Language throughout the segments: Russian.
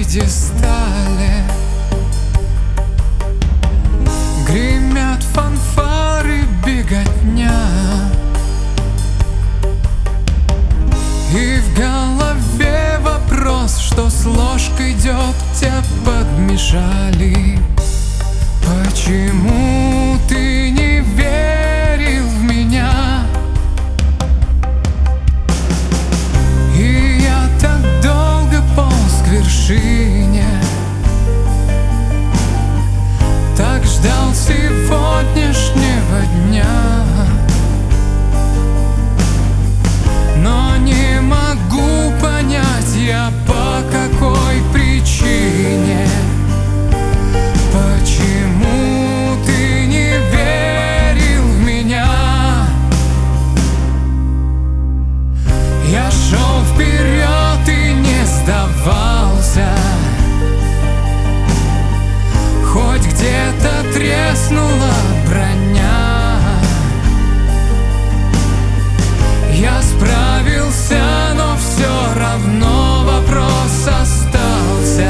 пьедестале. Гремят фанфары, беготня, и в голове вопрос, что с ложкой дегтя подмешали. Почему ты не верил в меня? И я так долго полз к вершине, так ждал сегодняшнего дня, но не могу понять я, по какой причине. Почему ты не верил в меня? Я шел вперед и не сдавался, хоть где-то треснула броня. Я справился, но все равно вопрос остался.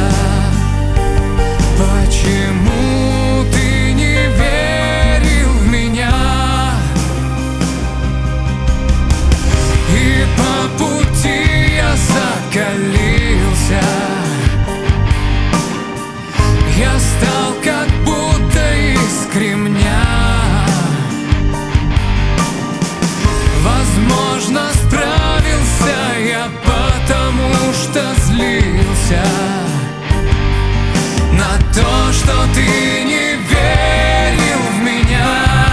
Почему ты не верил в меня? И по пути я закалился, я стал как будто из кремня. Возможно, справился я, потому что злился на то, что ты не верил в меня.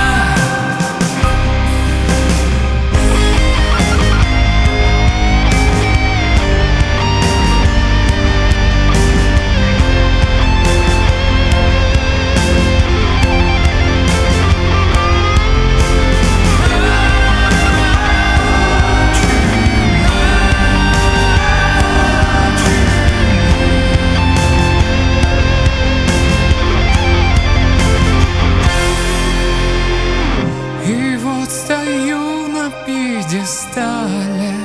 Стою на пьедестале,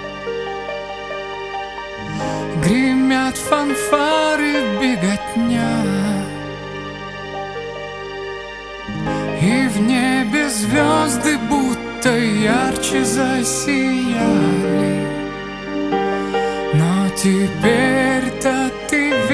гремят фанфары, беготня, и в небе звезды будто ярче засияли. Но теперь-то ты